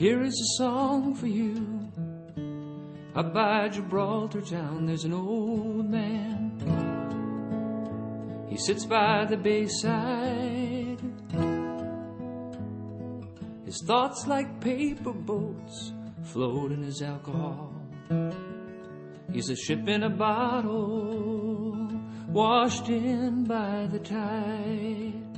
Here is a song for you. Up by Gibraltar town there's an old man. He sits by the bayside. His thoughts like paper boats float in his alcohol. He's a ship in a bottle, washed in by the tide.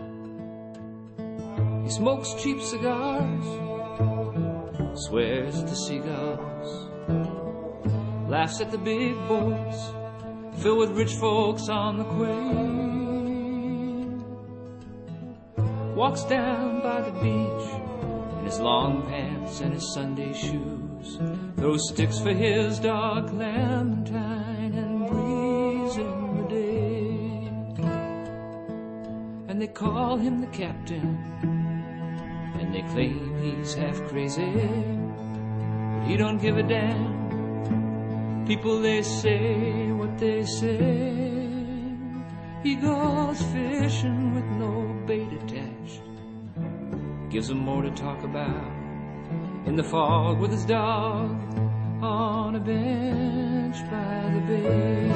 He smokes cheap cigars, swears at the seagulls, laughs at the big boats filled with rich folks on the quay. Walks down by the beach in his long pants and his Sunday shoes, throws sticks for his dog Clementine, and breathes in the day. And they call him the captain, and they claim he's half crazy, but he don't give a damn. People, they say what they say. He goes fishing with no bait attached, gives them more to talk about in the fog with his dog on a bench by the bay.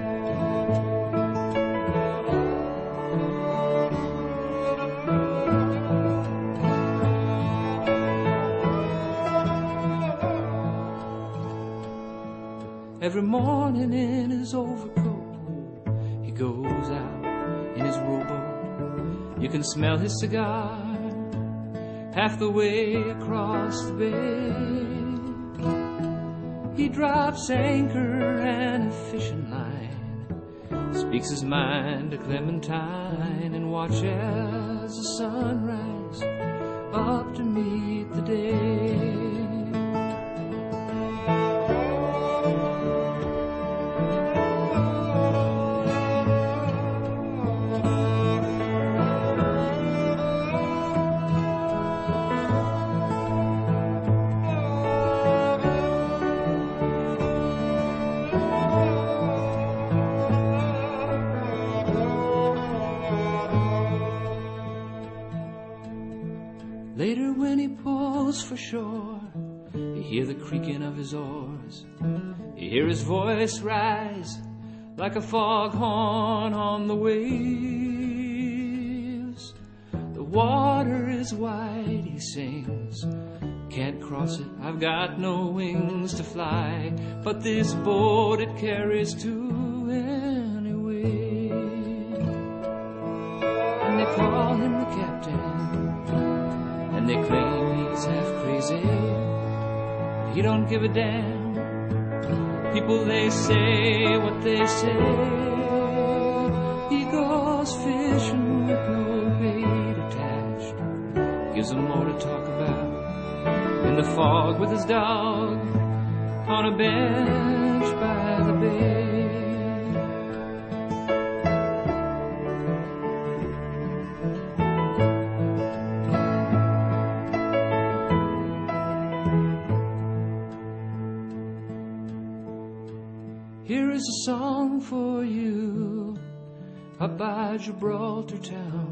Every morning in his overcoat, he goes out in his rowboat. You can smell his cigar half the way across the bay. He drops anchor and a fishing line, speaks his mind to Clementine, and watches the sunrise up to meet the day. Later when he pulls for shore, you hear the creaking of his oars. You hear his voice rise like a foghorn on the waves. The water is wide, he sings, can't cross it, I've got no wings to fly, but this boat it carries to anyway. And they call him the captain, and they claim he's half crazy, but he don't give a damn. People, they say what they say. He goes fishing with no bait attached, gives them more to talk about in the fog with his dog on a bench by the bay. Here is a song for you up by Gibraltar town.